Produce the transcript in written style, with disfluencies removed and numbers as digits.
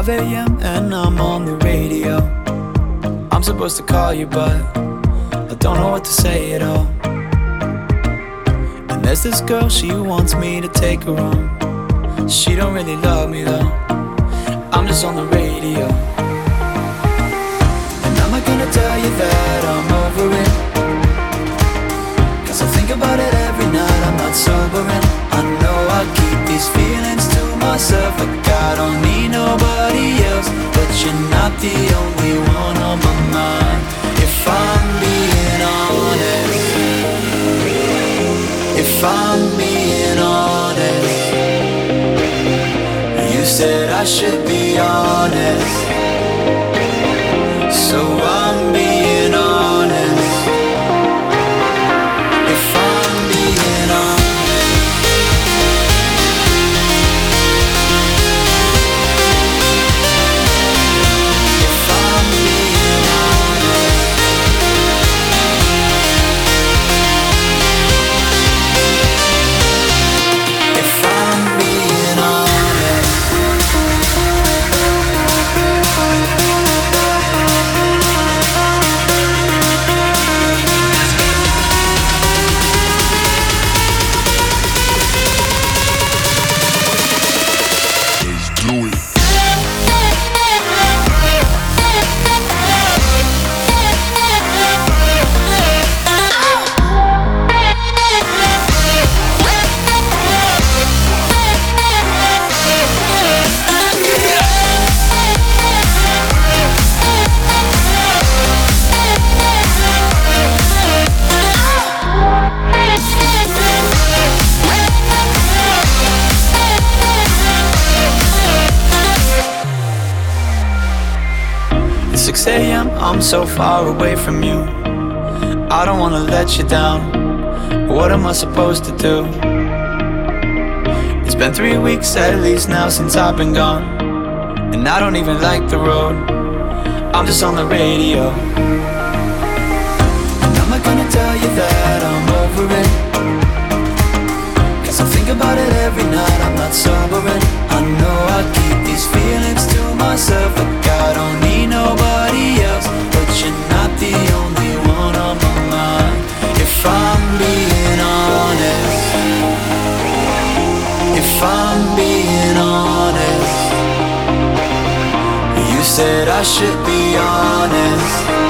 12 a.m. and I'm on the radio. I'm supposed to call you, but I don't know what to say at all. And there's this girl, she wants me to take her home. She don't really love me though. I'm just on the radio. And I'm not gonna tell you that I'm over it, 'cause I think about it every night, I'm not sobering. I know I keep these feelings to myself, like I don't need nobody else. But you're not the only one on my mind, if I'm being honest. If I'm being honest, you said I should be honest, so I'm being honest. If I'm being honest, if I'm being honest, if I'm being honest. It's 6 a.m., I'm so far away from you. I don't wanna let you down. What am I supposed to do? It's been 3 weeks at least now since I've been gone, and I don't even like the road. I'm just on the radio. And I'm not gonna tell you that I'm over it, 'cause I think about it every night, I'm not sobering. I know I keep these feelings to myself, like I don't need nobody else. But you're not the only one on my mind, if I'm being honest. If I'm being honest, you said I should be honest,